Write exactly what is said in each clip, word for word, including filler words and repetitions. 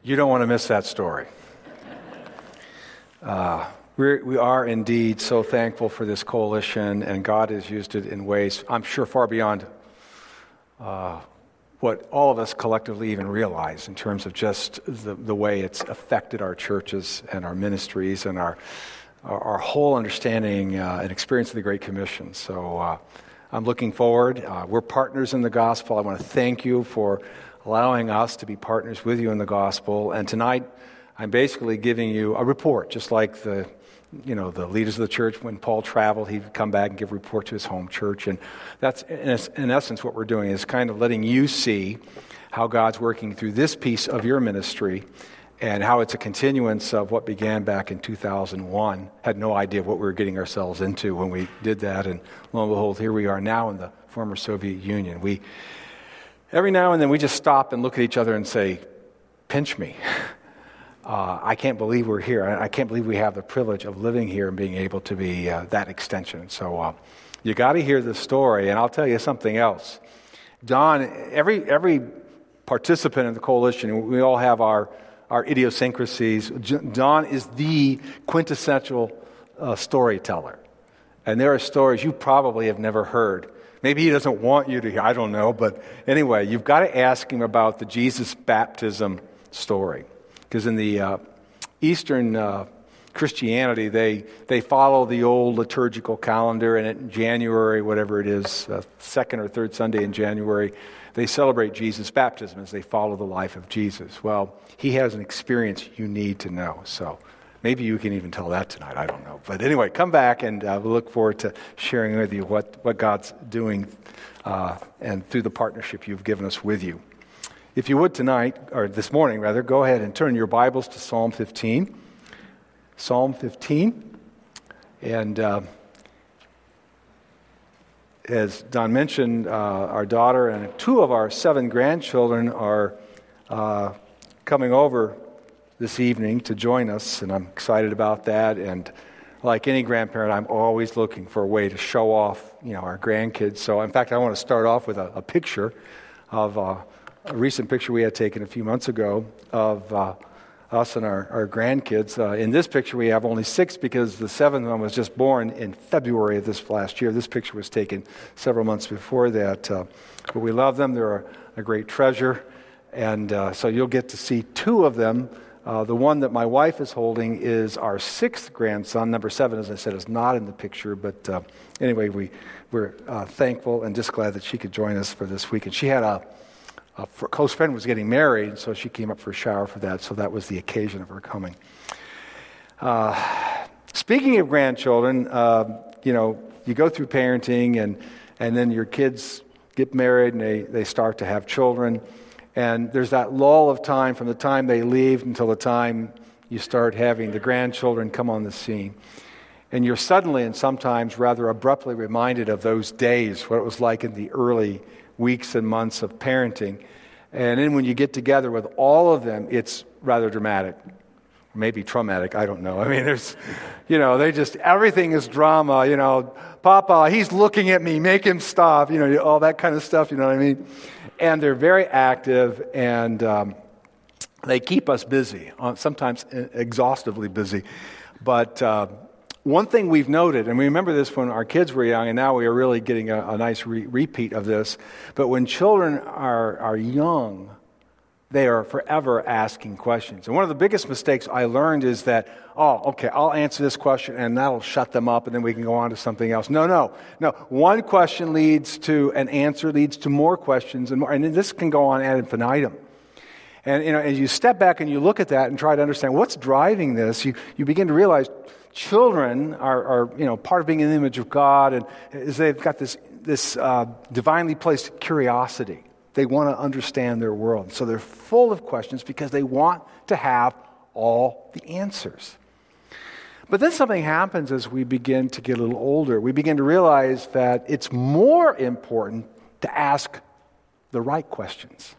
You don't want to miss that story. Uh, we're, we are indeed so thankful for this coalition, and God has used it in ways, I'm sure, far beyond uh, what all of us collectively even realize in terms of just the, the way it's affected our churches and our ministries and our our, our whole understanding uh, and experience of the Great Commission. So uh, I'm looking forward. Uh, we're partners in the gospel. I want to thank you for allowing us to be partners with you in the gospel. And tonight, I'm basically giving you a report, just like the, you know, the leaders of the church. When Paul traveled, he'd come back and give a report to his home church. And that's, in, in essence, what we're doing is kind of letting you see how God's working through this piece of your ministry and how it's a continuance of what began back in two thousand one. Had no idea what we were getting ourselves into when we did that. And lo and behold, here we are now in the former Soviet Union. We Every now and then we just stop and look at each other and say, pinch me. Uh, I can't believe we're here. I can't believe we have the privilege of living here and being able to be uh, that extension. So uh, you got to hear the story, and I'll tell you something else. Don, every every participant in the coalition, we all have our, our idiosyncrasies. Don is the quintessential uh, storyteller. And there are stories you probably have never heard. Maybe he doesn't want you to hear, I don't know. But anyway, you've got to ask him about the Jesus baptism story. Because in the uh, Eastern uh, Christianity, they they follow the old liturgical calendar, and in January, whatever it is, uh, second or third Sunday in January, they celebrate Jesus' baptism as they follow the life of Jesus. Well, he has an experience you need to know. So maybe you can even tell that tonight. I don't know. But anyway, come back, and uh, we'll look forward to sharing with you what, what God's doing uh, and through the partnership you've given us with you. If you would tonight, or this morning rather, go ahead and turn your Bibles to Psalm fifteen. Psalm fifteen. And uh, as Don mentioned, uh, our daughter and two of our seven grandchildren are uh, coming over this evening to join us, and I'm excited about that. And like any grandparent, I'm always looking for a way to show off, you know, our grandkids. So in fact, I want to start off with a, a picture of uh, a recent picture we had taken a few months ago of uh, us and our, our grandkids. Uh, in this picture, we have only six because the seventh one was just born in February of this last year. This picture was taken several months before that. Uh, but we love them. They're a, a great treasure. And uh, so you'll get to see two of them. Uh, the one that my wife is holding is our sixth grandson. Number seven, as I said, is not in the picture. But uh, anyway, we, we're uh, thankful and just glad that she could join us for this week. And she had a, a close friend was getting married, so she came up for a shower for that. So that was the occasion of her coming. Uh, speaking of grandchildren, uh, you know, you go through parenting, and, and then your kids get married, and they, they start to have children. And there's that lull of time from the time they leave until the time you start having the grandchildren come on the scene. And you're suddenly and sometimes rather abruptly reminded of those days, what it was like in the early weeks and months of parenting. And then when you get together with all of them, it's rather dramatic. Maybe traumatic, I don't know. I mean, there's, you know, they just, everything is drama, you know. Papa, he's looking at me, make him stop, you know, all that kind of stuff, you know what I mean? And they're very active, and um, they keep us busy, sometimes exhaustively busy. But uh, one thing we've noted, and we remember this when our kids were young, and now we are really getting a, a nice re- repeat of this, but when children are, are young, they are forever asking questions. And one of the biggest mistakes I learned is that, oh, okay, I'll answer this question and that'll shut them up and then we can go on to something else. No, no, no. One question leads to an answer, leads to more questions, and more. And this can go on ad infinitum. And, you know, as you step back and you look at that and try to understand what's driving this, you, you begin to realize children are, are, you know, part of being in the image of God, and is they've got this, this uh, divinely placed curiosity. They want to understand their world. So they're full of questions because they want to have all the answers. But then something happens as we begin to get a little older. We begin to realize that it's more important to ask the right questions.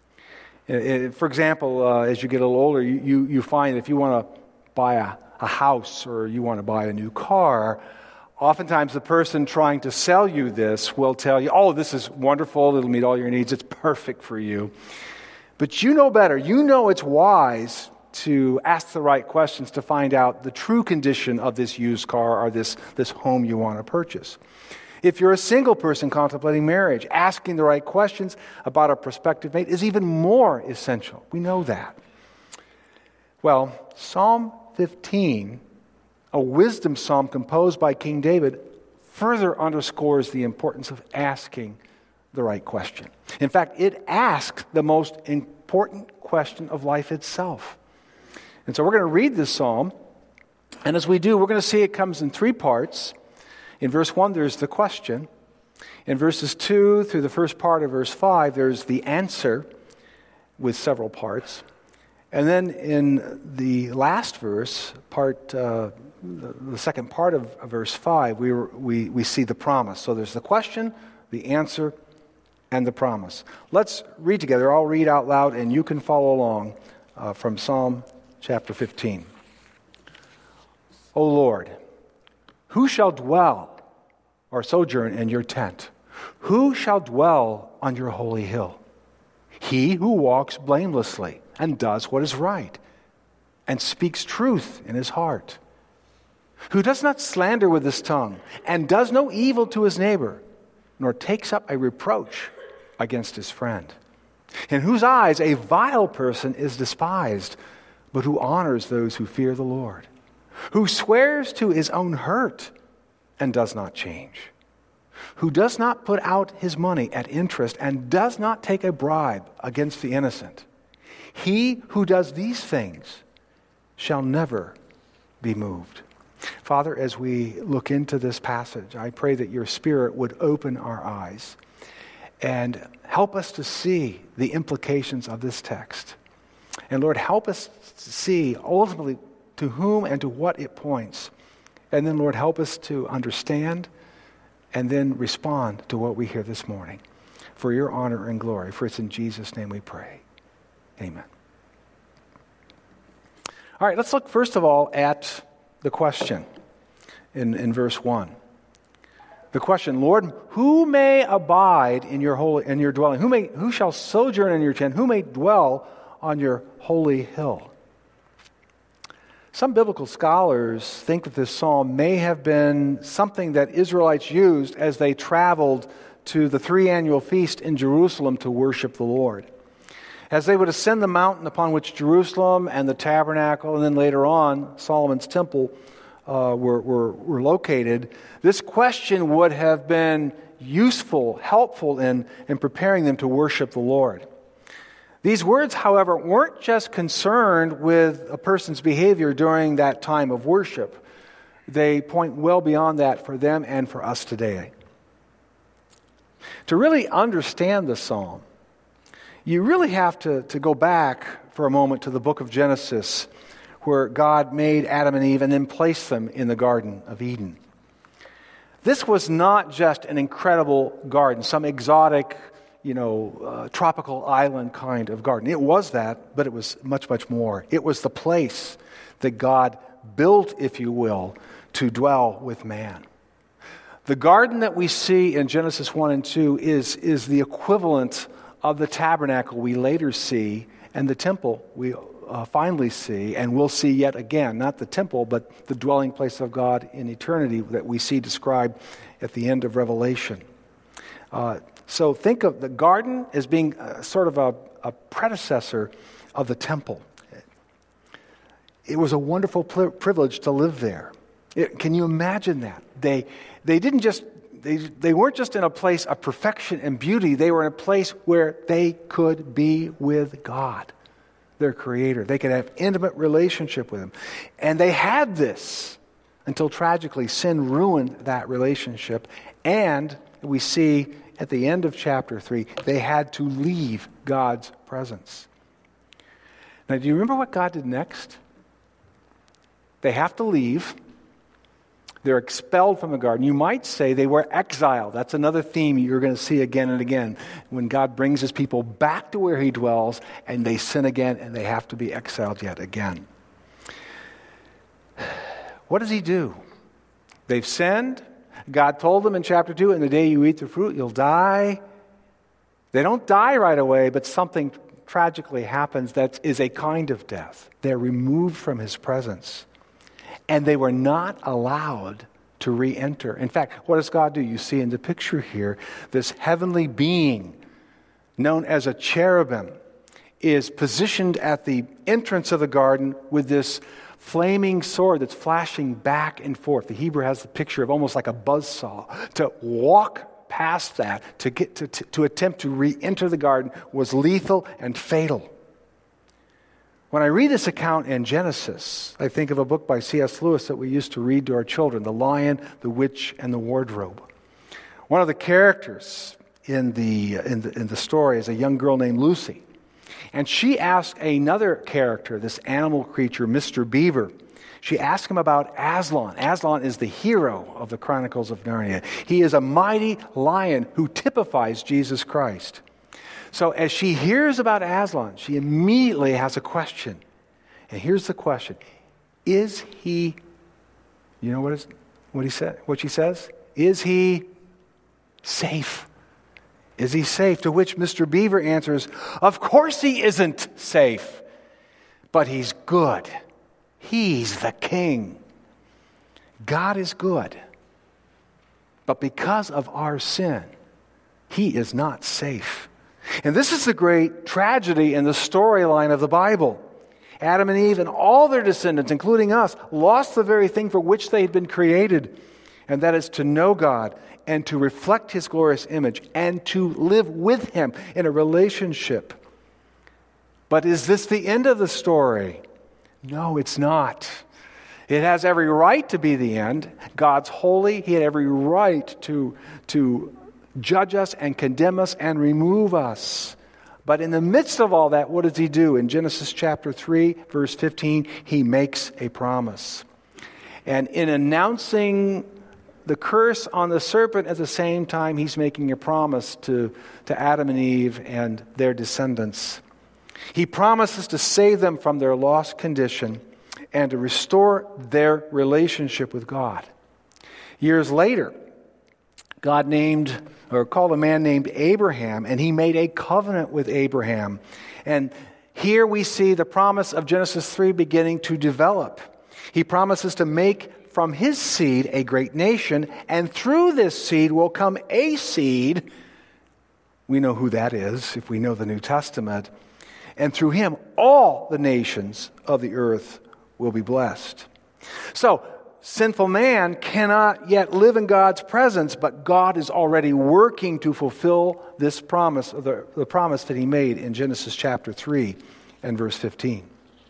For example, uh, as you get a little older, you, you, you find if you want to buy a, a house or you want to buy a new car, oftentimes the person trying to sell you this will tell you, oh, this is wonderful, it'll meet all your needs, it's perfect for you. But you know better. You know it's wise to ask the right questions to find out the true condition of this used car or this, this home you want to purchase. If you're a single person contemplating marriage, asking the right questions about a prospective mate is even more essential. We know that. Well, Psalm fifteen, a wisdom psalm composed by King David, further underscores the importance of asking the right question. In fact, it asks the most important question of life itself. And so we're going to read this psalm, and as we do, we're going to see it comes in three parts. In verse one, there's the question. In verses two through the first part of verse five, there's the answer with several parts. And then in the last verse, part uh, the, the second part of, of verse five, we, we, we see the promise. So there's the question, the answer, and the promise. Let's read together. I'll read out loud, and you can follow along uh, from Psalm chapter fifteen. O Lord, who shall dwell or sojourn in your tent? Who shall dwell on your holy hill? He who walks blamelessly and does what is right and speaks truth in his heart, who does not slander with his tongue and does no evil to his neighbor, nor takes up a reproach against his friend, in whose eyes a vile person is despised, but who honors those who fear the Lord, who swears to his own hurt and does not change, who does not put out his money at interest and does not take a bribe against the innocent. He who does these things shall never be moved. Father, as we look into this passage, I pray that your Spirit would open our eyes and help us to see the implications of this text. And Lord, help us to see ultimately to whom and to what it points. And then, Lord, help us to understand and then respond to what we hear this morning. For your honor and glory. For it's in Jesus' name we pray. Amen. All right, let's look first of all at the question in, in verse one. The question, Lord, who may abide in your holy in your dwelling? Who may who shall sojourn in your tent? Who may dwell on your holy hill? Some biblical scholars think that this psalm may have been something that Israelites used as they traveled to the three annual feast in Jerusalem to worship the Lord. As they would ascend the mountain upon which Jerusalem and the tabernacle, and then later on Solomon's temple uh, were, were, were located, this question would have been useful, helpful in, in preparing them to worship the Lord. These words, however, weren't just concerned with a person's behavior during that time of worship. They point well beyond that for them and for us today. To really understand the psalm, you really have to, to go back for a moment to the book of Genesis, where God made Adam and Eve and then placed them in the Garden of Eden. This was not just an incredible garden, some exotic, you know, uh, tropical island kind of garden. It was that, but it was much, much more. It was the place that God built, if you will, to dwell with man. The garden that we see in Genesis one and two is, is the equivalent of the tabernacle we later see and the temple we uh, finally see and will see yet again. Not the temple, but the dwelling place of God in eternity that we see described at the end of Revelation. Uh, so think of the garden as being uh, sort of a, a predecessor of the temple. It was a wonderful pl- privilege to live there. It, can you imagine that? They they didn't just They, they weren't just in a place of perfection and beauty. They were in a place where they could be with God, their Creator. They could have intimate relationship with Him. And they had this until tragically sin ruined that relationship. And we see at the end of chapter three, they had to leave God's presence. Now, do you remember what God did next? They have to leave. They're expelled from the garden. You might say they were exiled. That's another theme you're going to see again and again. When God brings His people back to where He dwells, and they sin again, and they have to be exiled yet again. What does He do? They've sinned. God told them in chapter two, in the day you eat the fruit, you'll die. They don't die right away, but something tragically happens that is a kind of death. They're removed from his presence. And they were not allowed to re-enter. In fact, what does God do? You see in the picture here, this heavenly being known as a cherubim is positioned at the entrance of the garden with this flaming sword that's flashing back and forth. The Hebrew has the picture of almost like a buzzsaw. To walk past that, to get to, to, to attempt to re-enter the garden was lethal and fatal. When I read this account in Genesis, I think of a book by C S Lewis that we used to read to our children, The Lion, the Witch, and the Wardrobe. One of the characters in the, in the, in the story is a young girl named Lucy. And she asked another character, this animal creature, Mister Beaver, she asked him about Aslan. Aslan is the hero of the Chronicles of Narnia. He is a mighty lion who typifies Jesus Christ. So as she hears about Aslan, she immediately has a question. And here's the question. Is he, you know what, is, what, he said, what she says? Is he safe? Is he safe? To which Mister Beaver answers, of course he isn't safe, but he's good. He's the king. God is good. But because of our sin, he is not safe. And this is the great tragedy in the storyline of the Bible. Adam and Eve and all their descendants, including us, lost the very thing for which they had been created, and that is to know God and to reflect his glorious image and to live with him in a relationship. But is this the end of the story? No, it's not. It has every right to be the end. God's holy. He had every right to, to judge us and condemn us and remove us. But in the midst of all that, what does he do? In Genesis chapter three, verse fifteen, he makes a promise. And in announcing the curse on the serpent, at the same time, he's making a promise to, to Adam and Eve and their descendants. He promises to save them from their lost condition and to restore their relationship with God. Years later, God named or called a man named Abraham, and he made a covenant with Abraham. And here we see the promise of Genesis three beginning to develop. He promises to make from his seed a great nation, and through this seed will come a seed. We know who that is if we know the New Testament. And through him, all the nations of the earth will be blessed. So, sinful man cannot yet live in God's presence, but God is already working to fulfill this promise, the, the promise that he made in Genesis chapter three and verse fifteen.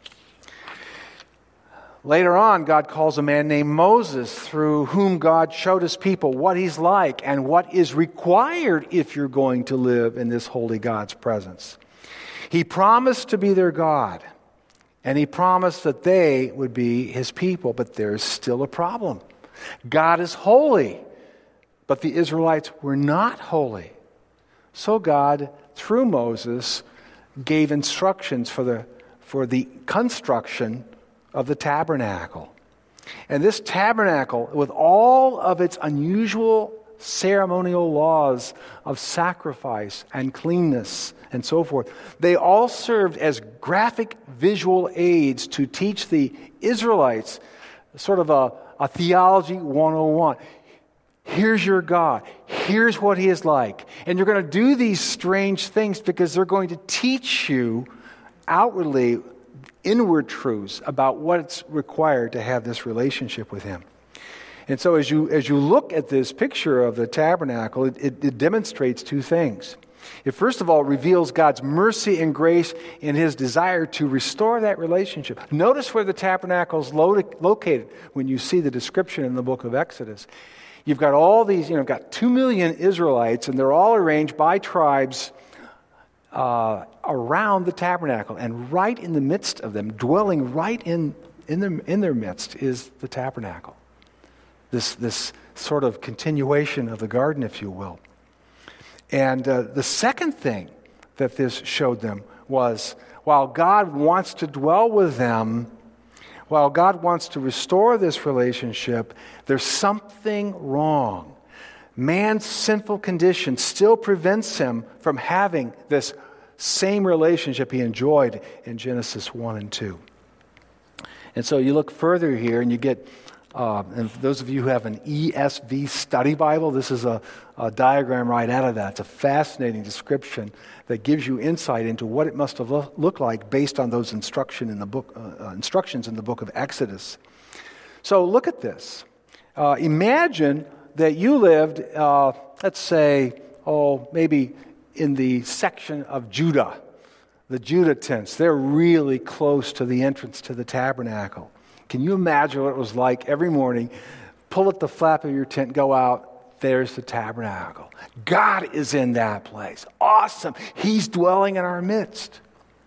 Later on, God calls a man named Moses, through whom God showed his people what he's like and what is required if you're going to live in this holy God's presence. He promised to be their God, and he promised that they would be his people, but there's still a problem. God is holy, but the Israelites were not holy. So God, through Moses, gave instructions for the, for the construction of the tabernacle. And this tabernacle, with all of its unusual ceremonial laws of sacrifice and cleanness and so forth, they all served as graphic visual aids to teach the Israelites sort of a, a theology one oh one. Here's your God. Here's what he is like. And you're going to do these strange things because they're going to teach you outwardly inward truths about what's required to have this relationship with him. And so as you as you look at this picture of the tabernacle, it, it, it demonstrates two things. It first of all reveals God's mercy and grace in his desire to restore that relationship. Notice where the tabernacle is lo- located when you see the description in the book of Exodus. You've got all these, you know, got two million Israelites, and they're all arranged by tribes Uh, around the tabernacle, and right in the midst of them, dwelling right in in their, in their midst, is the tabernacle. This this sort of continuation of the garden, if you will. And uh, the second thing that this showed them was, while God wants to dwell with them, while God wants to restore this relationship, there's something wrong. Man's sinful condition still prevents him from having this same relationship he enjoyed in Genesis one and two. And so you look further here and you get, uh, and for those of you who have an E S V study Bible, this is a, a diagram right out of that. It's a fascinating description that gives you insight into what it must have lo- looked like based on those instruction in the book, uh, uh, instructions in the book of Exodus. So look at this. Uh, imagine that you lived, uh, let's say, oh, maybe in the section of Judah, the Judah tents. They're really close to the entrance to the tabernacle. Can you imagine what it was like every morning? Pull at the flap of your tent, go out, there's the tabernacle. God is in that place. Awesome. He's dwelling in our midst.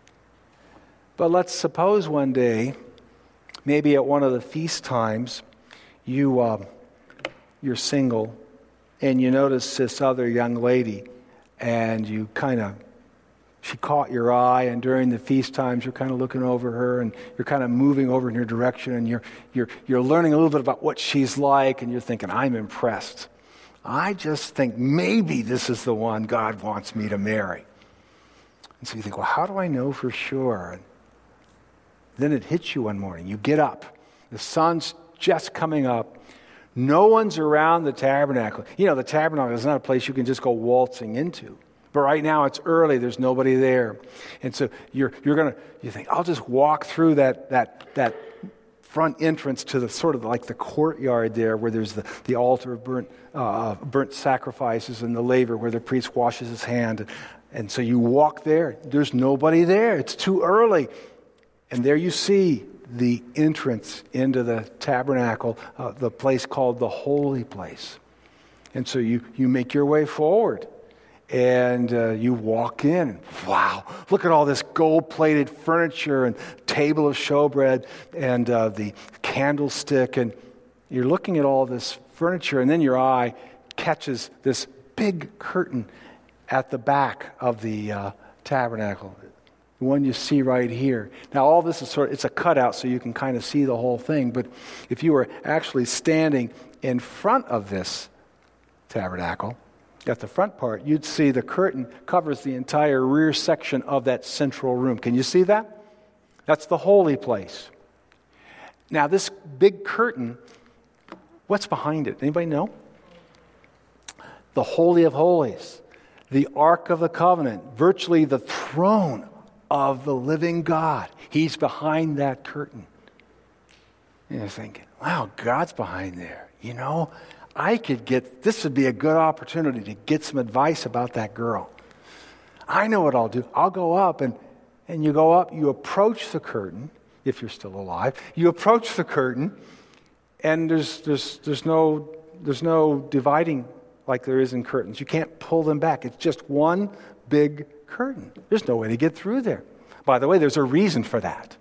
But let's suppose one day, maybe at one of the feast times, you, uh, you're single, and you notice this other young lady, and you kind of, she caught your eye, and during the feast times, you're kind of looking over her, and you're kind of moving over in her direction, and you're you're you're learning a little bit about what she's like, and you're thinking, I'm impressed. I just think maybe this is the one God wants me to marry. And so you think, well, how do I know for sure? And then it hits you one morning. You get up. The sun's just coming up. No one's around the tabernacle. You know, the tabernacle is not a place you can just go waltzing into. But right now it's early, there's nobody there. And so you're you're gonna you think, I'll just walk through that that that front entrance to the sort of like the courtyard there where there's the, the altar of burnt uh, burnt sacrifices and the laver where the priest washes his hand. And, and so you walk there, there's nobody there, it's too early. And there you see the entrance into the tabernacle, uh, the place called the holy place. And so you, you make your way forward. And uh, you walk in. Wow, look at all this gold-plated furniture and table of showbread and uh, the candlestick. And you're looking at all this furniture, and then your eye catches this big curtain at the back of the uh, tabernacle, the one you see right here. Now, all this is sort of, it's a cutout so you can kind of see the whole thing. But if you were actually standing in front of this tabernacle, at the front part, you'd see the curtain covers the entire rear section of that central room. Can you see that? That's the holy place. Now, this big curtain, what's behind it? Anybody know? The Holy of Holies, the Ark of the Covenant, virtually the throne of the living God. He's behind that curtain. And you're thinking, wow, God's behind there. You know, I could get, this would be a good opportunity to get some advice about that girl. I know what I'll do. I'll go up and, and you go up, you approach the curtain, if you're still alive. You approach the curtain and there's there's there's no there's no dividing like there is in curtains. You can't pull them back. It's just one big curtain. There's no way to get through there. By the way, there's a reason for that.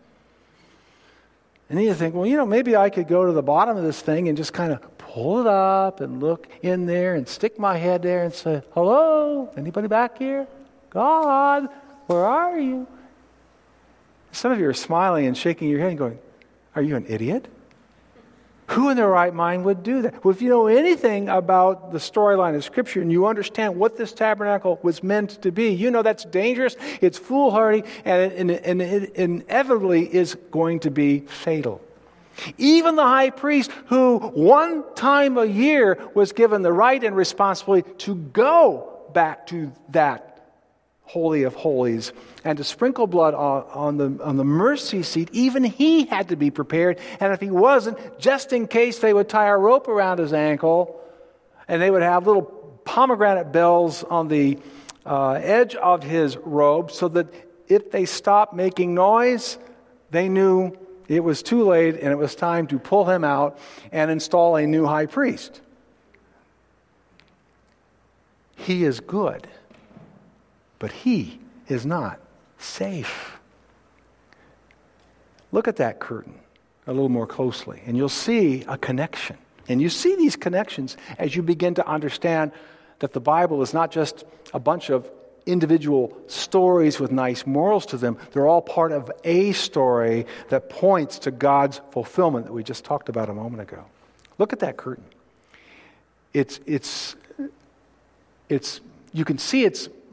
And then you think, well, you know, maybe I could go to the bottom of this thing and just kind of pull it up and look in there and stick my head there and say, hello, anybody back here? God, where are you? Some of you are smiling and shaking your head and going, are you an idiot? Who in their right mind would do that? Well, if you know anything about the storyline of Scripture and you understand what this tabernacle was meant to be, you know that's dangerous, it's foolhardy, and it, and it, and it inevitably is going to be fatal. Even the high priest, who one time a year was given the right and responsibility to go back to that Holy of Holies and to sprinkle blood on, on the on the mercy seat, even he had to be prepared. And if he wasn't, just in case, they would tie a rope around his ankle and they would have little pomegranate bells on the uh, edge of his robe so that if they stopped making noise, they knew it was too late and it was time to pull him out and install a new high priest. He is good, but he is not safe. Look at that curtain a little more closely, and you'll see a connection. And you see these connections as you begin to understand that the Bible is not just a bunch of individual stories with nice morals to them. They're all part of a story that points to God's fulfillment that we just talked about a moment ago. Look at that curtain. It's, it's, it's, you can see it's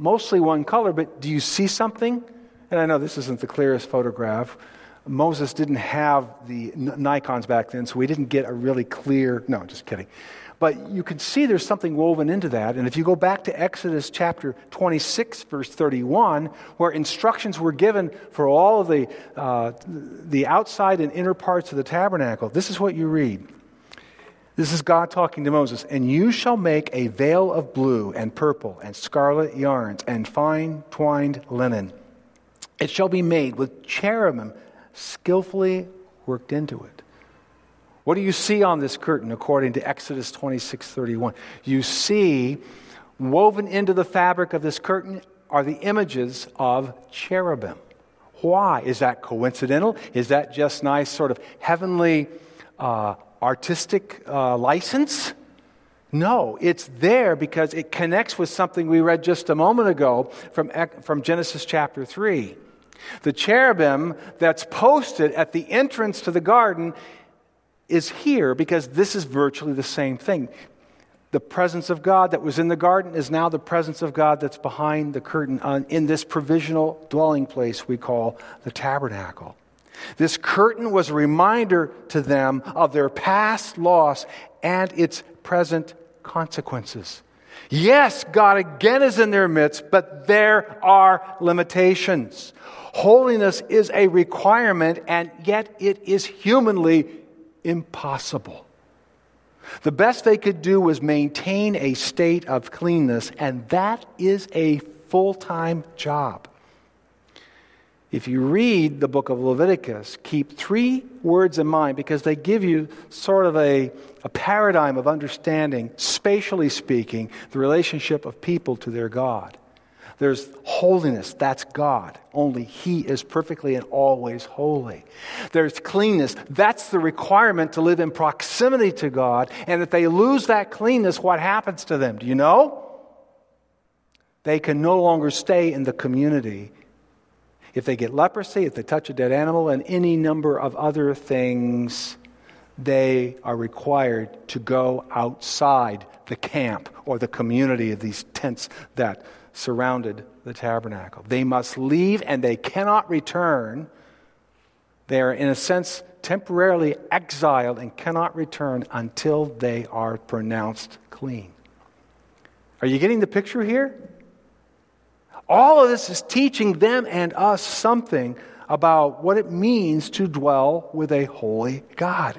mostly one color, but do you see something? And I know this isn't the clearest photograph. Moses didn't have the Nikons back then, so we didn't get a really clear, no, just kidding. But you can see there's something woven into that. And if you go back to Exodus chapter twenty-six, verse thirty-one, where instructions were given for all of the, uh, the outside and inner parts of the tabernacle, this is what you read. This is God talking to Moses. And you shall make a veil of blue and purple and scarlet yarns and fine twined linen. It shall be made with cherubim skillfully worked into it. What do you see on this curtain according to Exodus twenty-six thirty-one? You see woven into the fabric of this curtain are the images of cherubim. Why? Is that coincidental? Is that just nice sort of heavenly uh, artistic uh, license? No, it's there because it connects with something we read just a moment ago from, from Genesis chapter three. The cherubim that's posted at the entrance to the garden is here because this is virtually the same thing. The presence of God that was in the garden is now the presence of God that's behind the curtain on, in this provisional dwelling place we call the tabernacle. This curtain was a reminder to them of their past loss and its present consequences. Yes, God again is in their midst, but there are limitations. Holiness is a requirement, and yet it is humanly impossible. The best they could do was maintain a state of cleanness, and that is a full-time job. If you read the book of Leviticus, keep three words in mind because they give you sort of a, a paradigm of understanding, spatially speaking, the relationship of people to their God. There's holiness, that's God. Only He is perfectly and always holy. There's cleanness, that's the requirement to live in proximity to God. And if they lose that cleanness, what happens to them? Do you know? They can no longer stay in the community. If they get leprosy, if they touch a dead animal, and any number of other things, they are required to go outside the camp or the community of these tents that surrounded the tabernacle. They must leave and they cannot return. They are, in a sense, temporarily exiled and cannot return until they are pronounced clean. Are you getting the picture here? All of this is teaching them and us something about what it means to dwell with a holy God.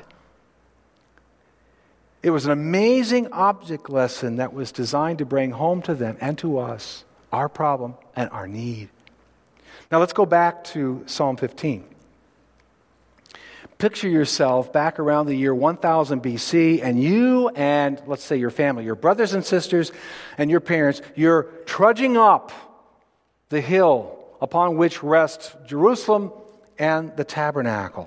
It was an amazing object lesson that was designed to bring home to them and to us our problem and our need. Now let's go back to Psalm fifteen. Picture yourself back around the year one thousand B C, and you and, let's say, your family, your brothers and sisters and your parents, you're trudging up the hill upon which rests Jerusalem and the tabernacle.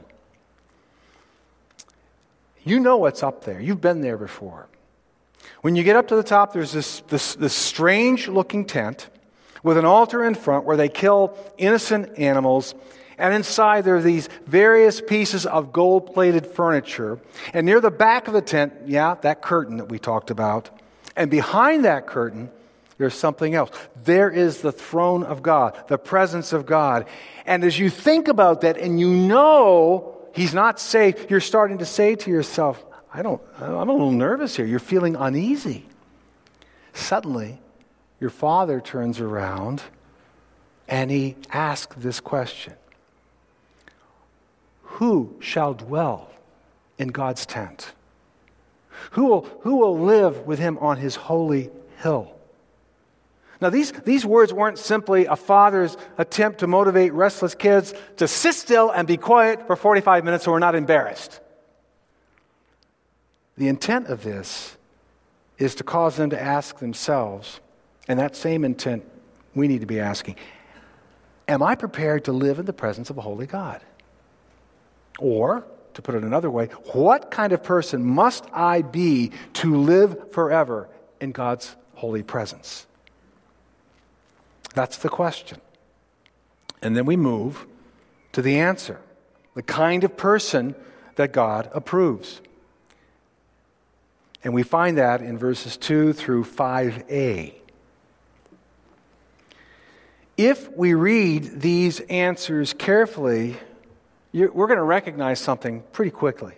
You know what's up there. You've been there before. When you get up to the top, there's this, this, this strange-looking tent with an altar in front where they kill innocent animals. And inside there are these various pieces of gold-plated furniture. And near the back of the tent, yeah, that curtain that we talked about. And behind that curtain, there's something else. There is the throne of God, the presence of God. And as you think about that and you know He's not safe, you're starting to say to yourself, I don't, I'm a little nervous here. You're feeling uneasy. Suddenly, your father turns around and he asks this question. Who shall dwell in God's tent? Who will, who will live with Him on His holy hill? Now, these, these words weren't simply a father's attempt to motivate restless kids to sit still and be quiet for forty-five minutes so we're not embarrassed. The intent of this is to cause them to ask themselves, and that same intent we need to be asking, am I prepared to live in the presence of a holy God? Or, to put it another way, what kind of person must I be to live forever in God's holy presence? That's the question. And then we move to the answer, the kind of person that God approves. And we find that in verses two through five a. If we read these answers carefully, you're, we're going to recognize something pretty quickly.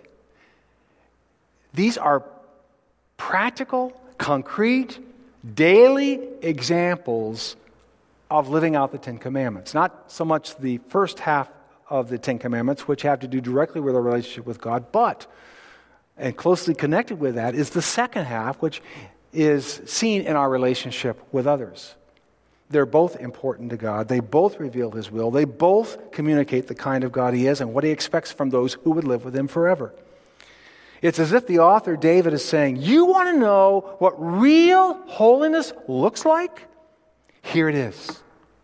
These are practical, concrete, daily examples of living out the Ten Commandments. Not so much the first half of the Ten Commandments, which have to do directly with our relationship with God, but, and closely connected with that, is the second half, which is seen in our relationship with others. They're both important to God. They both reveal His will. They both communicate the kind of God He is and what He expects from those who would live with Him forever. It's as if the author, David, is saying, you want to know what real holiness looks like? Here it is.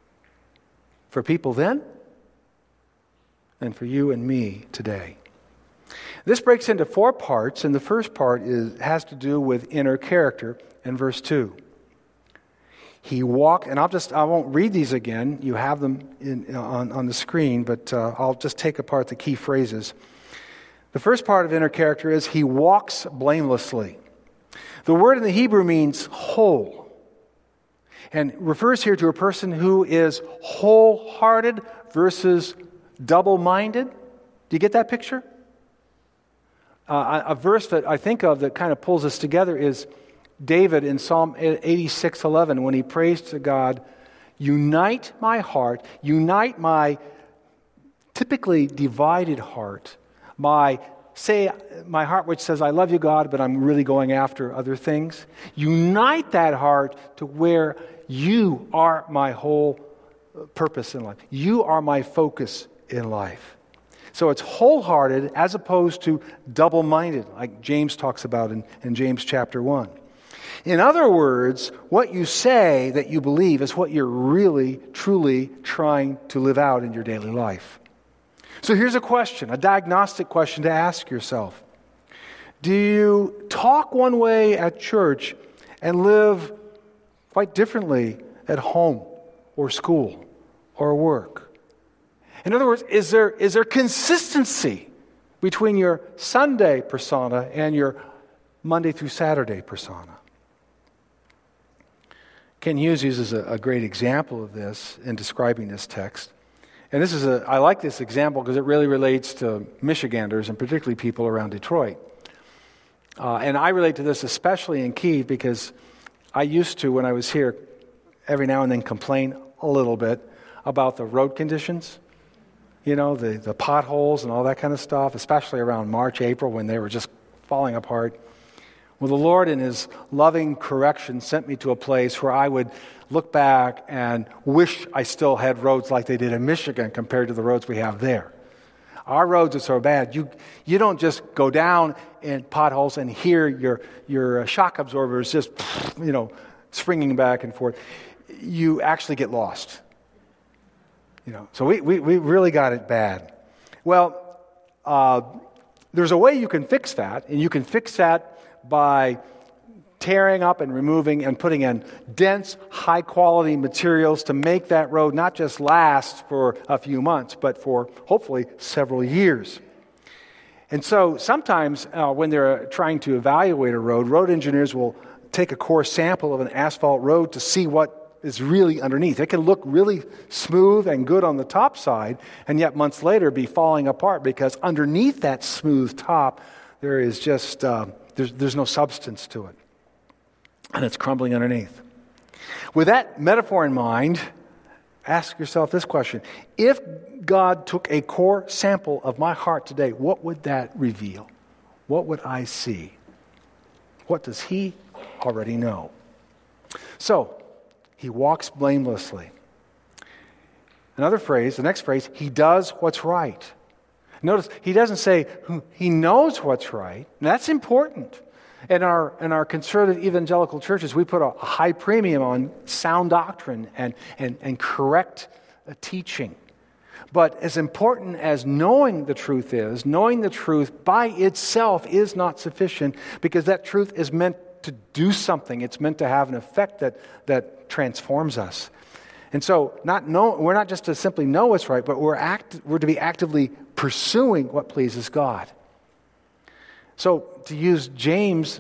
For people then, and for you and me today. This breaks into four parts, and the first part is has to do with inner character in verse two. He walked, and I'll just, I won't read these again. You have them in, on, on the screen, but uh, I'll just take apart the key phrases. The first part of inner character is he walks blamelessly. The word in the Hebrew means whole, and refers here to a person who is wholehearted versus double-minded. Do you get that picture? Uh, a, a verse that I think of that kind of pulls us together is David in Psalm eighty-six eleven, when he prays to God, unite my heart, unite my typically divided heart, my say my heart which says I love you, God, but I'm really going after other things. Unite that heart to where you are my whole purpose in life. You are my focus in life. So it's wholehearted as opposed to double-minded, like James talks about in, in James chapter one. In other words, what you say that you believe is what you're really, truly trying to live out in your daily life. So here's a question, a diagnostic question to ask yourself. Do you talk one way at church and live quite differently at home or school or work? In other words, is there is there consistency between your Sunday persona and your Monday through Saturday persona? Ken Hughes uses a, a great example of this in describing this text. And this is a I like this example because it really relates to Michiganders and particularly people around Detroit. Uh, and I relate to this especially in Kiev because I used to, when I was here, every now and then complain a little bit about the road conditions. You know, the, the potholes and all that kind of stuff, especially around March, April, when they were just falling apart. Well, the Lord, in His loving correction, sent me to a place where I would look back and wish I still had roads like they did in Michigan compared to the roads we have there. Our roads are so bad. You you don't just go down in potholes and hear your, your shock absorbers just, you know, springing back and forth. You actually get lost. You know, so we, we, we really got it bad. Well, uh, there's a way you can fix that, and you can fix that by tearing up and removing and putting in dense, high-quality materials to make that road not just last for a few months, but for hopefully several years. And so sometimes uh, when they're trying to evaluate a road, road engineers will take a core sample of an asphalt road to see what is really underneath. It can look really smooth and good on the top side, and yet months later be falling apart because underneath that smooth top, there is just, uh, there's, there's no substance to it. And it's crumbling underneath. With that metaphor in mind, ask yourself this question. If God took a core sample of my heart today, what would that reveal? What would I see? What does He already know? So, He walks blamelessly. Another phrase, the next phrase, He does what's right. Notice, He doesn't say He knows what's right. And that's important. In our, in our conservative evangelical churches, we put a high premium on sound doctrine and, and, and correct uh, teaching. But as important as knowing the truth is, knowing the truth by itself is not sufficient because that truth is meant to do something. It's meant to have an effect that, that transforms us. And so not know, we're not just to simply know what's right, but we're, act, we're to be actively pursuing what pleases God. So to use James'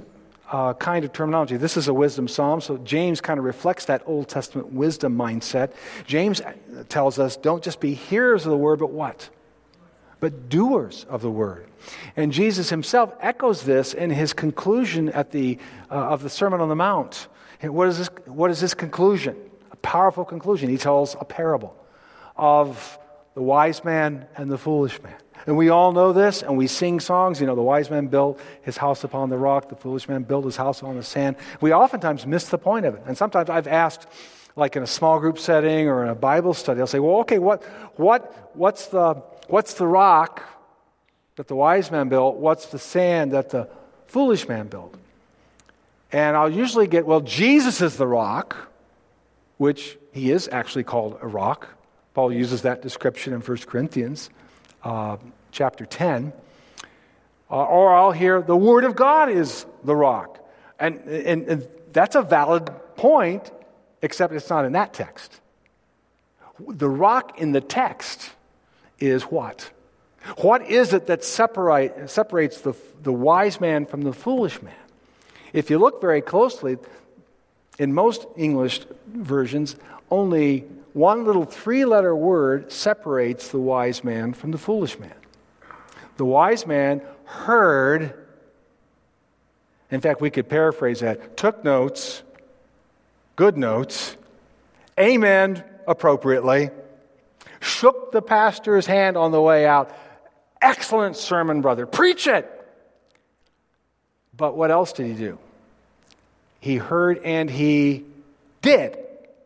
uh, kind of terminology. This is a wisdom psalm, so James kind of reflects that Old Testament wisdom mindset. James tells us, don't just be hearers of the word, but what? But doers of the word. And Jesus himself echoes this in his conclusion at the uh, of the Sermon on the Mount. And what is this, what is his conclusion? A powerful conclusion. He tells a parable of the wise man and the foolish man. And we all know this, and we sing songs. You know, the wise man built his house upon the rock, the foolish man built his house on the sand. We oftentimes miss the point of it. And sometimes I've asked, like in a small group setting or in a Bible study, I'll say, well, okay, what, what, what's the, what's the rock that the wise man built? What's the sand that the foolish man built? And I'll usually get, well, Jesus is the rock, which he is actually called a rock. Paul uses that description in First Corinthians uh, chapter ten. Uh, or I'll hear the Word of God is the rock. And, and, and that's a valid point, except it's not in that text. The rock in the text is what? What is it that separate, separates the, the wise man from the foolish man? If you look very closely, in most English versions, only one little three-letter word separates the wise man from the foolish man. The wise man heard, in fact, we could paraphrase that, took notes, good notes, amen appropriately, shook the pastor's hand on the way out. Excellent sermon, brother. Preach it! But what else did he do? He heard and he did.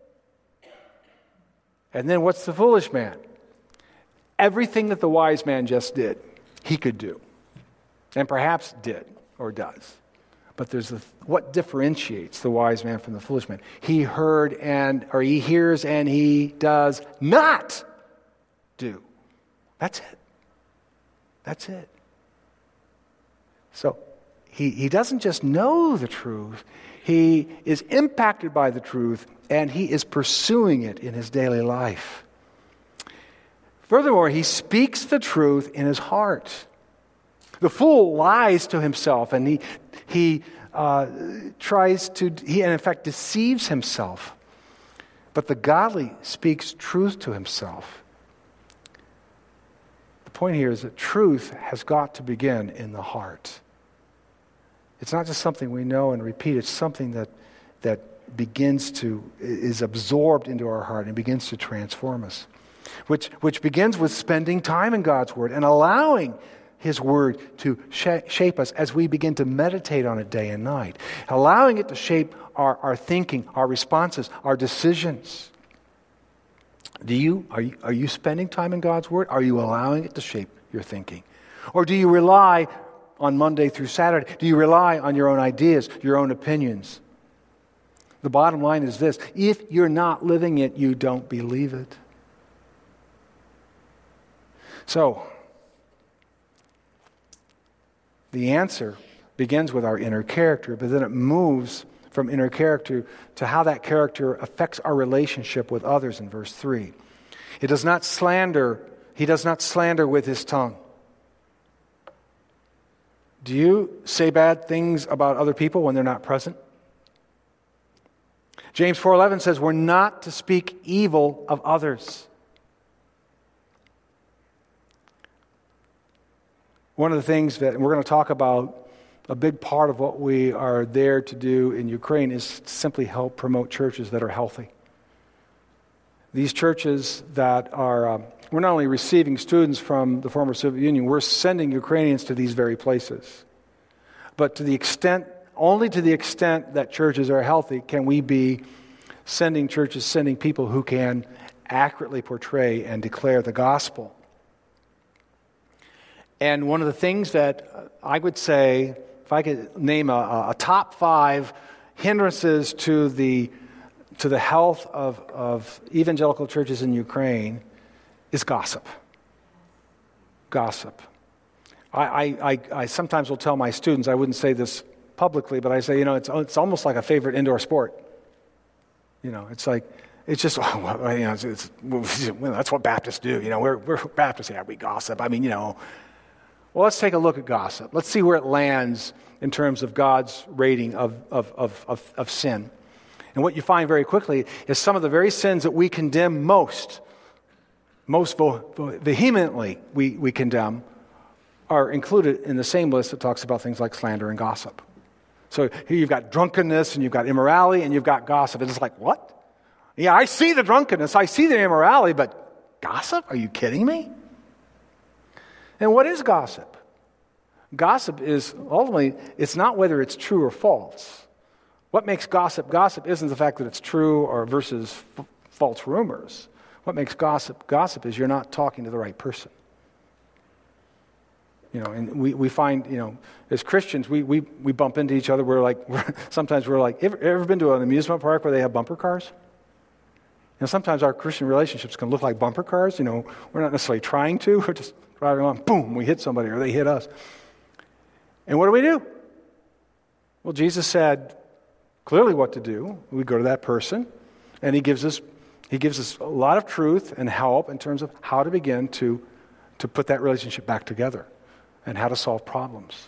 And then what's the foolish man? Everything that the wise man just did, he could do. And perhaps did or does. But there's a, what differentiates the wise man from the foolish man? He heard and, or he hears and he does not do. That's it. That's it. So he, he doesn't just know the truth, he is impacted by the truth, and he is pursuing it in his daily life. Furthermore, he speaks the truth in his heart. The fool lies to himself, and he he uh, tries to, he in effect deceives himself. But the godly speaks truth to himself. The point here is that truth has got to begin in the heart. It's not just something we know and repeat, it's something that that begins to, is absorbed into our heart and begins to transform us. Which, which begins with spending time in God's Word and allowing His Word to sh- shape us as we begin to meditate on it day and night. Allowing it to shape our, our thinking, our responses, our decisions. Do you, are you, are you spending time in God's Word? Are you allowing it to shape your thinking? Or do you rely on Monday through Saturday? Do you rely on your own ideas, your own opinions? The bottom line is this: if you're not living it, you don't believe it. So, the answer begins with our inner character, but then it moves from inner character to how that character affects our relationship with others in verse three. It does not slander, he does not slander with his tongue. Do you say bad things about other people when they're not present? James four eleven says we're not to speak evil of others. One of the things that we're going to talk about, a big part of what we are there to do in Ukraine is simply help promote churches that are healthy. These churches that are, um, we're not only receiving students from the former Soviet Union, we're sending Ukrainians to these very places. But to the extent, only to the extent that churches are healthy can we be sending churches, sending people who can accurately portray and declare the gospel. And one of the things that I would say, if I could name a, a top five hindrances to the to the health of, of evangelical churches in Ukraine, is gossip. Gossip. I, I, I, I sometimes will tell my students, I wouldn't say this publicly, but I say, you know, it's it's almost like a favorite indoor sport. You know, it's like, it's just, well, you know, it's, it's, well, that's what Baptists do. You know, we're, we're Baptists, yeah, we gossip. I mean, you know, Well, let's take a look at gossip. Let's see where it lands in terms of God's rating of, of, of, of, of sin. And what you find very quickly is some of the very sins that we condemn most, most vehemently we, we condemn, are included in the same list that talks about things like slander and gossip. So here you've got drunkenness, and you've got immorality, and you've got gossip. And it's like, what? Yeah, I see the drunkenness, I see the immorality, but gossip? Are you kidding me? And what is gossip? Gossip is, ultimately, it's not whether it's true or false. What makes gossip gossip isn't the fact that it's true or versus f- false rumors. What makes gossip gossip is you're not talking to the right person. You know, and we, we find, you know, as Christians, we, we, we bump into each other. We're like, we're, sometimes we're like, ever, ever been to an amusement park where they have bumper cars? You know, sometimes our Christian relationships can look like bumper cars. You know, we're not necessarily trying to. We're just driving along, boom, we hit somebody or they hit us. And what do we do? Well, Jesus said clearly what to do. We go to that person, and he gives us he gives us a lot of truth and help in terms of how to begin to, to put that relationship back together and how to solve problems.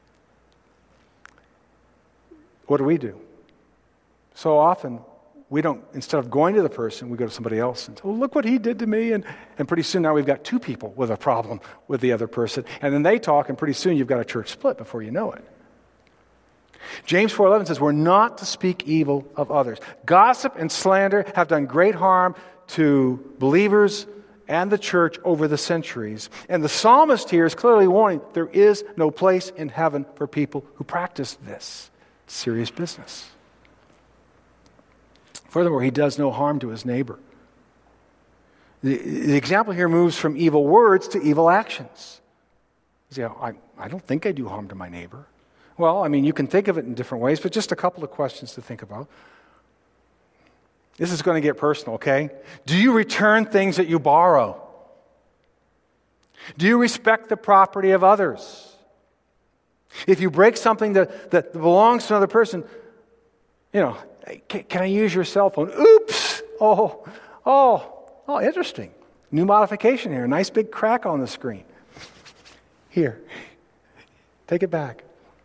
What do we do? So often, we don't, instead of going to the person, we go to somebody else and say, oh, look what he did to me. And, and pretty soon now we've got two people with a problem with the other person. And then they talk, and pretty soon you've got a church split before you know it. James four eleven says we're not to speak evil of others. Gossip and slander have done great harm to believers and the church over the centuries. And the psalmist here is clearly warning there is no place in heaven for people who practice this. It's serious business. Furthermore, he does no harm to his neighbor. The, the example here moves from evil words to evil actions. You know, I, I don't think I do harm to my neighbor. Well, I mean, you can think of it in different ways, but just a couple of questions to think about. This is going to get personal, okay? Do you return things that you borrow? Do you respect the property of others? If you break something that, that belongs to another person, you know, can, can I use your cell phone? Oops! Oh, oh, oh, interesting. New modification here. Nice big crack on the screen. Here, take it back.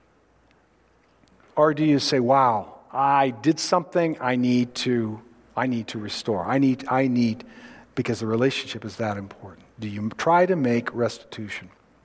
Or do you say, wow, I did something I need to I need to restore. I need I need because the relationship is that important. Do you try to make restitution?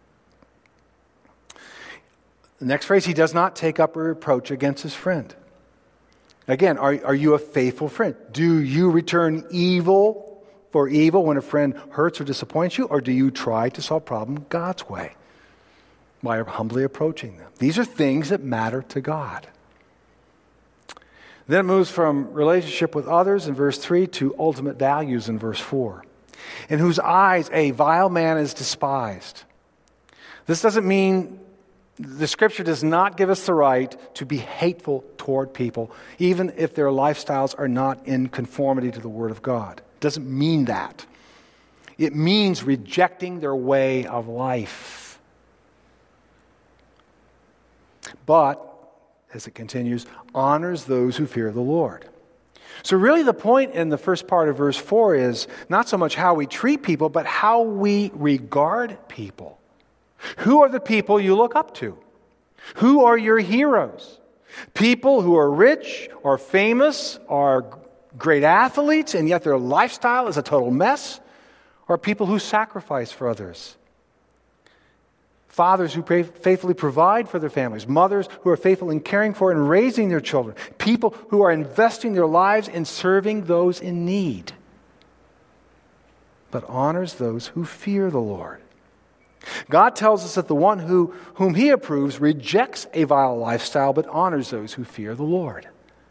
The next phrase, he does not take up a reproach against his friend. Again, are, are you a faithful friend? Do you return evil for evil when a friend hurts or disappoints you? Or do you try to solve problems God's way by humbly approaching them? These are things that matter to God. Then it moves from relationship with others in verse three to ultimate values in verse four. In whose eyes a vile man is despised. This doesn't mean, the scripture does not give us the right to be hateful toward people, even if their lifestyles are not in conformity to the Word of God. It doesn't mean that. It means rejecting their way of life. But, as it continues, honors those who fear the Lord. So really the point in the first part of verse four is not so much how we treat people, but how we regard people. Who are the people you look up to? Who are your heroes? People who are rich or famous or great athletes, and yet their lifestyle is a total mess? Or people who sacrifice for others? Fathers who pray, faithfully provide for their families. Mothers who are faithful in caring for and raising their children. People who are investing their lives in serving those in need. But honors those who fear the Lord. God tells us that the one who, whom He approves rejects a vile lifestyle, but honors those who fear the Lord.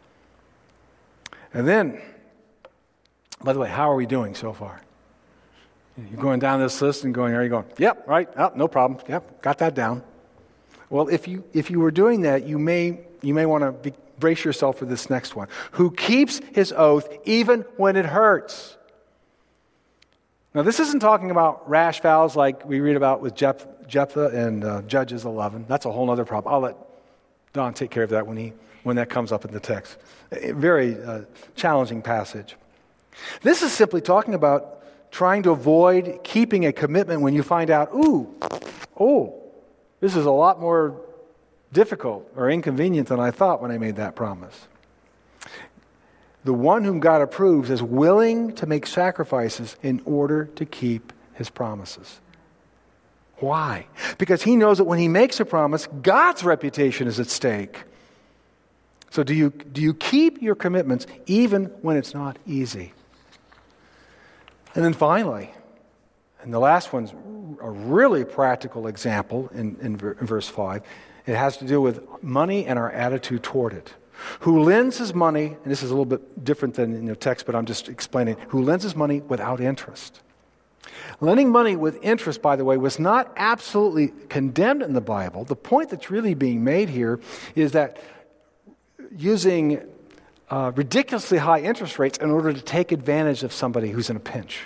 And then, by the way, how are we doing so far? You're going down this list and going, are you going, yep, right, oh, no problem, yep, got that down. Well, if you if you were doing that, you may you may want to be, brace yourself for this next one. Who keeps his oath even when it hurts. Now, this isn't talking about rash vows like we read about with Jephthah and uh, Judges eleven. That's a whole other problem. I'll let Don take care of that when he when that comes up in the text. A very uh, challenging passage. This is simply talking about trying to avoid keeping a commitment when you find out, ooh, oh, This is a lot more difficult or inconvenient than I thought when I made that promise. The one whom God approves is willing to make sacrifices in order to keep his promises. Why? Because he knows that when he makes a promise, God's reputation is at stake. So do you, do you keep your commitments even when it's not easy? And then finally, and the last one's a really practical example in, in, in verse five. It has to do with money and our attitude toward it. Who lends his money, and this is a little bit different than in the text, but I'm just explaining, who lends his money without interest. Lending money with interest, by the way, was not absolutely condemned in the Bible. The point that's really being made here is that using uh, ridiculously high interest rates in order to take advantage of somebody who's in a pinch.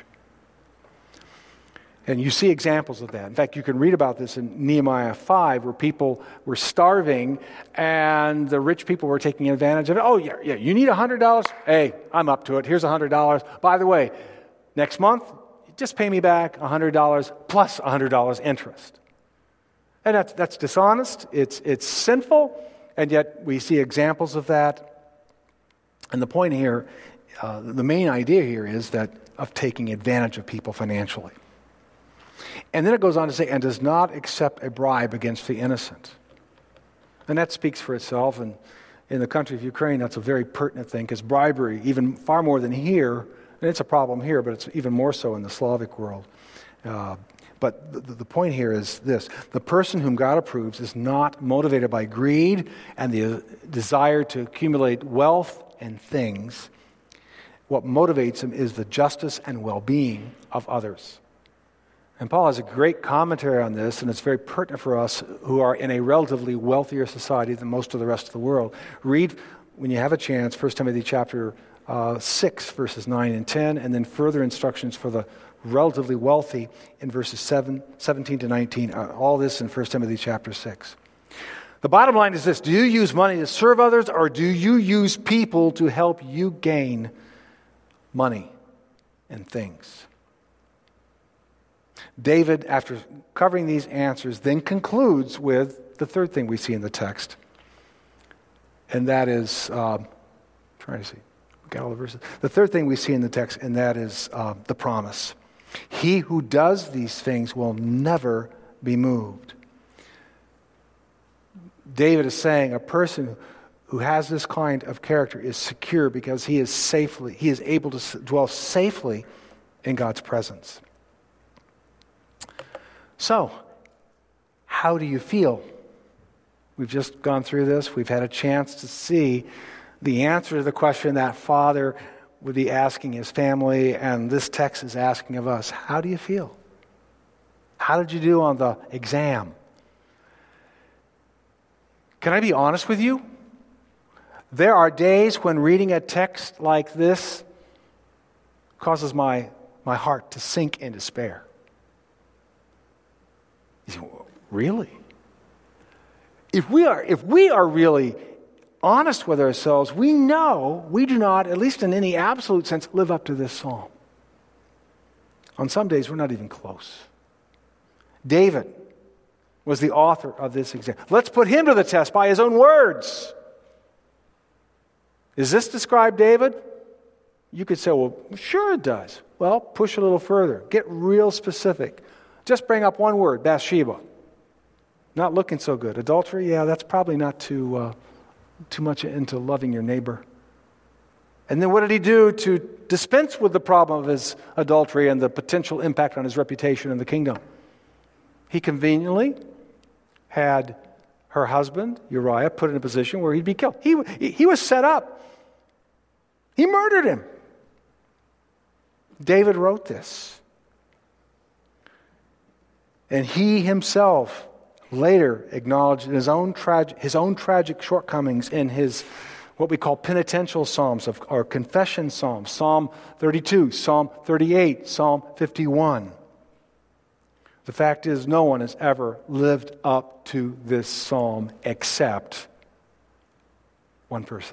And you see examples of that. In fact, you can read about this in Nehemiah five, where people were starving and the rich people were taking advantage of it. Oh, yeah, yeah, you need one hundred dollars? Hey, I'm up to it. Here's one hundred dollars. By the way, next month, just pay me back one hundred dollars plus one hundred dollars interest. And that's, that's dishonest. It's, it's sinful. And yet we see examples of that. And the point here, uh, the main idea here is that of taking advantage of people financially. And then it goes on to say, and does not accept a bribe against the innocent. And that speaks for itself. And in the country of Ukraine, that's a very pertinent thing, because bribery, even far more than here, and it's a problem here, but it's even more so in the Slavic world. Uh, but the, the point here is this. The person whom God approves is not motivated by greed and the desire to accumulate wealth and things. What motivates him is the justice and well-being of others. And Paul has a great commentary on this, and it's very pertinent for us who are in a relatively wealthier society than most of the rest of the world. Read, when you have a chance, First Timothy chapter uh, six, verses nine and ten, and then further instructions for the relatively wealthy in verses seven, seventeen to nineteen. Uh, all this in First Timothy chapter six. The bottom line is this. Do you use money to serve others, or do you use people to help you gain money and things? David, after covering these answers, then concludes with the third thing we see in the text. And that is, uh, trying to see, we got all the verses. The third thing we see in the text, and that is uh, the promise. He who does these things will never be moved. David is saying a person who has this kind of character is secure because he is safely, he is able to dwell safely in God's presence. So, how do you feel? We've just gone through this. We've had a chance to see the answer to the question that father would be asking his family, and this text is asking of us. How do you feel? How did you do on the exam? Can I be honest with you? There are days when reading a text like this causes my, my heart to sink in despair. You say, really? If we are, if we are really honest with ourselves, we know we do not, at least in any absolute sense, live up to this psalm. On some days, we're not even close. David was the author of this example. Let's put him to the test by his own words. Does this describe David? You could say, well, sure it does. Well, push a little further. Get real specific. Just bring up one word, Bathsheba. Not looking so good. Adultery, yeah, that's probably not too, uh, too much into loving your neighbor. And then what did he do to dispense with the problem of his adultery and the potential impact on his reputation in the kingdom? He conveniently had her husband, Uriah, put in a position where he'd be killed. He, he was set up. He murdered him. David wrote this. And he himself later acknowledged his own, trage- his own tragic shortcomings in his what we call penitential psalms of, or confession psalms. Psalm thirty-two, Psalm thirty-eight, Psalm fifty-one. The fact is, no one has ever lived up to this psalm except one person.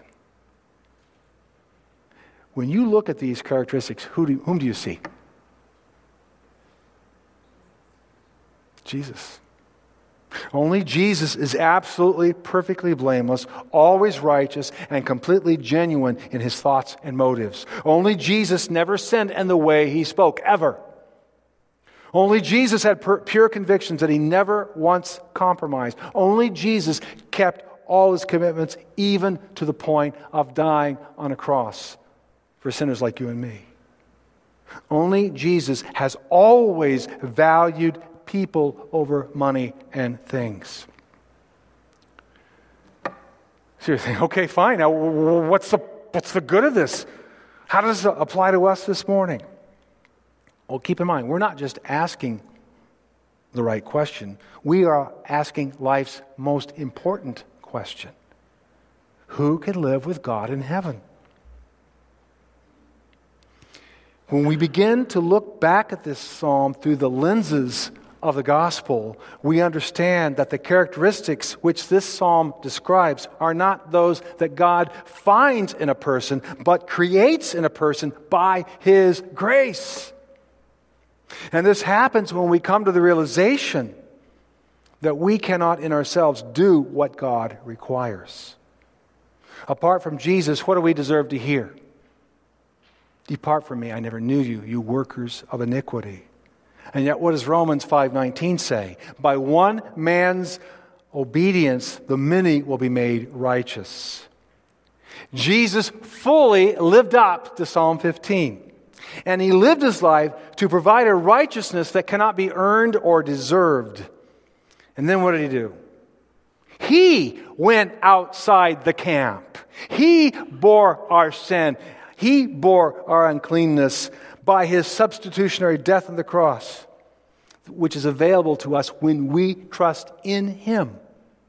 When you look at these characteristics, who do, whom do you see? Jesus. Only Jesus is absolutely, perfectly blameless, always righteous, and completely genuine in his thoughts and motives. Only Jesus never sinned in the way he spoke, ever. Only Jesus had pure convictions that he never once compromised. Only Jesus kept all his commitments, even to the point of dying on a cross for sinners like you and me. Only Jesus has always valued people over money and things. So you're thinking, okay, fine. Now, what's the what's the good of this? How does it apply to us this morning? Well, keep in mind, we're not just asking the right question. We are asking life's most important question. Who can live with God in heaven? When we begin to look back at this psalm through the lenses of the gospel, we understand that the characteristics which this psalm describes are not those that God finds in a person, but creates in a person by his grace. And this happens when we come to the realization that we cannot in ourselves do what God requires. Apart from Jesus, what do we deserve to hear? Depart from me, I never knew you, you workers of iniquity. And yet what does Romans five nineteen say? By one man's obedience, the many will be made righteous. Jesus fully lived up to Psalm fifteen. And he lived his life to provide a righteousness that cannot be earned or deserved. And then what did he do? He went outside the camp. He bore our sin. He bore our uncleanness by his substitutionary death on the cross, which is available to us when we trust in him.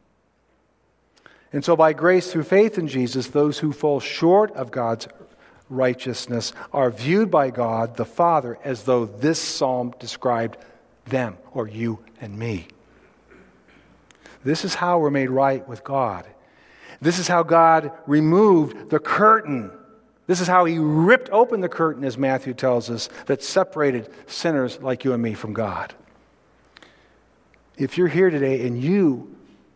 And so by grace through faith in Jesus, those who fall short of God's righteousness are viewed by God the Father as though this psalm described them, or you and me. This is how we're made right with God. This is how God removed the curtain. This is how he ripped open the curtain, as Matthew tells us, that separated sinners like you and me from God. If you're here today and you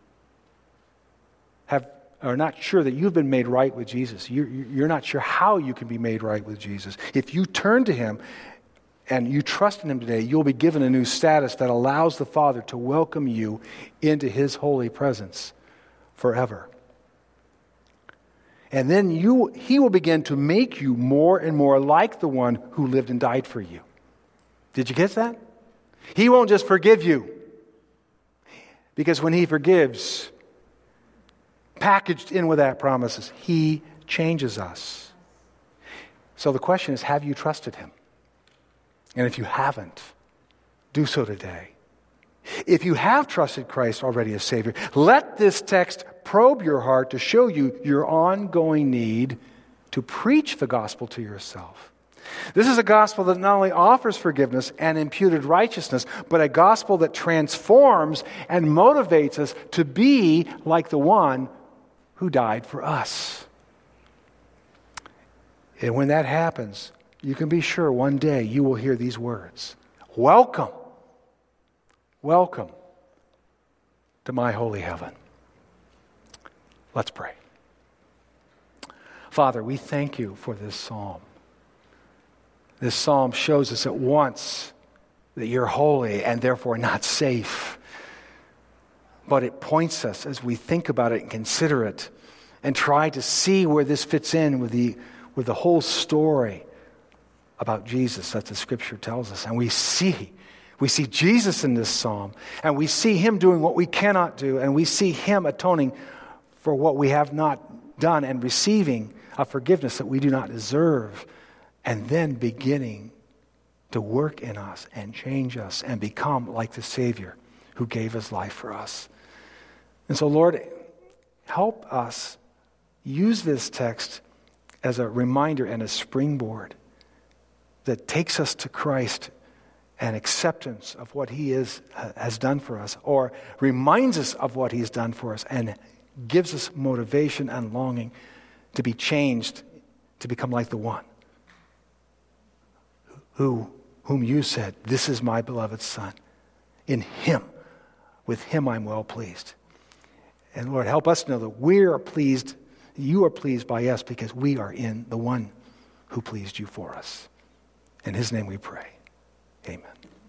have are not sure that you've been made right with Jesus, you're, you're not sure how you can be made right with Jesus, if you turn to him and you trust in him today, you'll be given a new status that allows the Father to welcome you into his holy presence forever. And then you, he will begin to make you more and more like the one who lived and died for you. Did you get that? He won't just forgive you. Because when he forgives, packaged in with that promises, he changes us. So the question is, have you trusted him? And if you haven't, do so today. If you have trusted Christ already as Savior, let this text probe your heart to show you your ongoing need to preach the gospel to yourself. This is a gospel that not only offers forgiveness and imputed righteousness, but a gospel that transforms and motivates us to be like the one who died for us. And when that happens, you can be sure one day you will hear these words. Welcome. Welcome to my holy heaven. Let's pray. Father, we thank you for this psalm. This psalm shows us at once that you're holy and therefore not safe. But it points us as we think about it and consider it and try to see where this fits in with the, with the whole story about Jesus that the Scripture tells us. And we see We see Jesus in this psalm, and we see him doing what we cannot do, and we see him atoning for what we have not done and receiving a forgiveness that we do not deserve, and then beginning to work in us and change us and become like the Savior who gave his life for us. And so, Lord, help us use this text as a reminder and a springboard that takes us to Christ and acceptance of what he is has done for us, or reminds us of what he's done for us and gives us motivation and longing to be changed, to become like the one who whom you said, this is my beloved Son. In him With him I'm well pleased. And Lord, help us know that we are pleased, you are pleased by us because we are in the one who pleased you for us. In his name we pray. Amen.